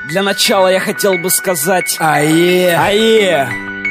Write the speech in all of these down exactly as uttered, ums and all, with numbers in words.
Для начала я хотел бы сказать Ае, ае.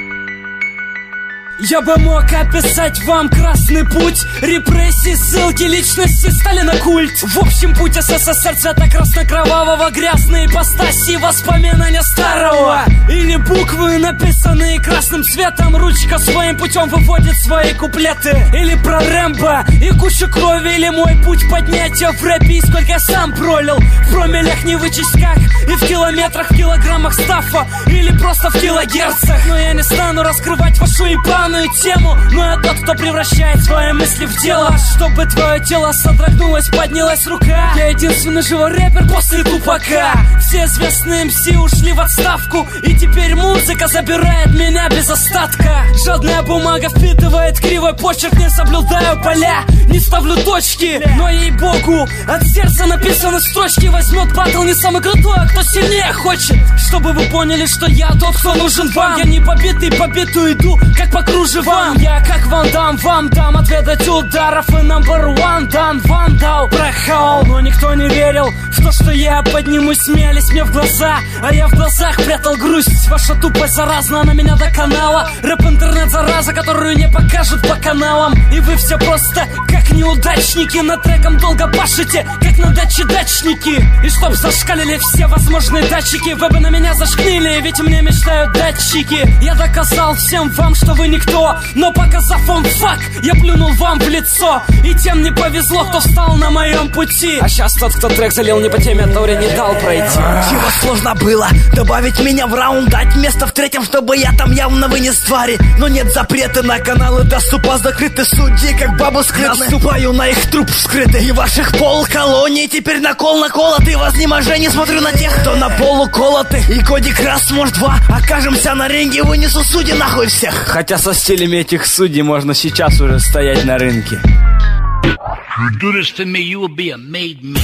Я бы мог описать вам красный путь, репрессии, ссылки, личности, Сталина культ. В общем, путь СССР цвета красно-кровавого, грязные ипостаси, воспоминания старого. Или буквы, написанные красным цветом, ручка своим путем выводит свои куплеты. Или про Рэмбо и кучу крови, или мой путь поднятия в рэпе, и сколько я сам пролил. В промиллях не вычесть как, и в километрах, в килограммах стаффа, или просто в килогерцах. Но я не стану раскрывать вашу ебаную тему, но я тот, кто превращает свои мысли в дело. Чтобы твое тело содрогнулось, поднялась рука. Я единственный живой рэпер после Тупака. Все известные эм си ушли в отставку, и теперь музыка забирает меня без остатка. Жадная бумага впитывает кривой почерк. Не соблюдаю поля, не ставлю точки, но ей-богу, от сердца написаны строчки. Возьмет батл не самый крутой, а кто сильнее хочет. Чтобы вы поняли, что я тот, кто нужен вам. Я не побитый, побитую иду, как по кружевам. Я как Ван Дам, вам дам отведать ударов. И номер one дан вандал прохал. Но никто не верил в то, что я поднимусь. Смеялись мне в глаза, а я в глазах прятал грусть. Ваша тупость заразна, на меня до канала. Рэп-интернет зараза, которую не покажут по каналам. И вы все просто как неудачники. Над треком долго пашете, как на даче дачники. И чтоб зашкалили все возможные датчики, вы бы на меня зашкнили, ведь мне мечтают датчики. Я доказал всем вам, что вы никто, но показав вам факт, я плюнул вам в лицо. И тем не повезло, кто встал на моем пути. А сейчас тот, кто трек залил не по теме, Тори не дал пройти. Чего сложно было добавить меня в раунд, дать место в третьем, чтобы я там явно вынес твари. Но нет запрета на каналы доступа, закрыты судьи, как бабы скрытны. Наступаю на их труп вскрытый, и ваших полколоний теперь на кол наколоты. В изнеможении смотрю на тех, кто на полу колоты. И годик раз, может два, окажемся на ринге, вынесу судьи нахуй всех. Хотя со стилями этих судей можно сейчас уже стоять на рынке. You do this to me, you will be a made man.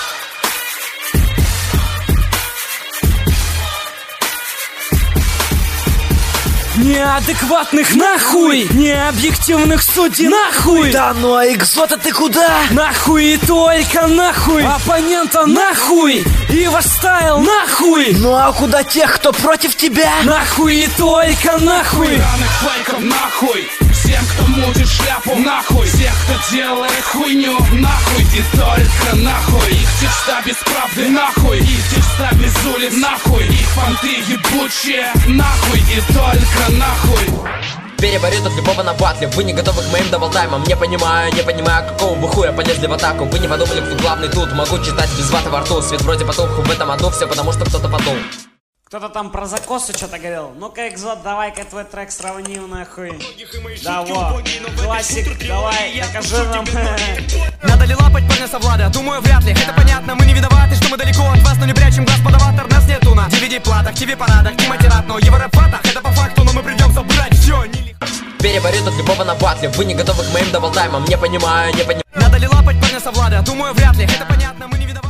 Неадекватных нахуй, необъективных судей нахуй. Да ну а экзота ты куда? Нахуй и только нахуй. Оппонента нахуй. И ваш стайл нахуй. Ну а куда тех, кто против тебя? Нахуй и только нахуй. Данных фейков нахуй. Всем, кто мутит шляпу нахуй. Всех, кто делает хуйню нахуй. И только нахуй. Их текста без правды нахуй. Их текста без улиц нахуй. Их фанты ебучие нахуй. И только нахуй. Переборют от любого на батле. Вы не готовы к моим даблтаймам. Не понимаю, не понимаю, какого вы хуя полезли в атаку. Вы не подумали, кто главный тут. Могу читать без ваты во рту. Свет вроде потух в этом аду. Все потому, что кто-то подул. Кто-то там про закосы что-то говорил. Ну-ка, Экзот, давай-ка твой трек сравним нахуй. Да, вот. Классик, давай, покажи нам. Надо ли лапать парня со Влада? Думаю, вряд ли. Это понятно, мы не виноваты, что мы далеко от вас, но не прячем глаз под аватар. Нас нету на ди ви ди-платах, ти ви-парадах, не матерат, но его рэп-фатах. Это по факту, но мы придем забрать все, не легко. Переборют от любого на батле. Вы не готовы к моим даблтаймам. Не понимаю, не понимаю. Надо ли лапать парня со Влада? Думаю, вряд ли. Это понятно, мы не виноваты.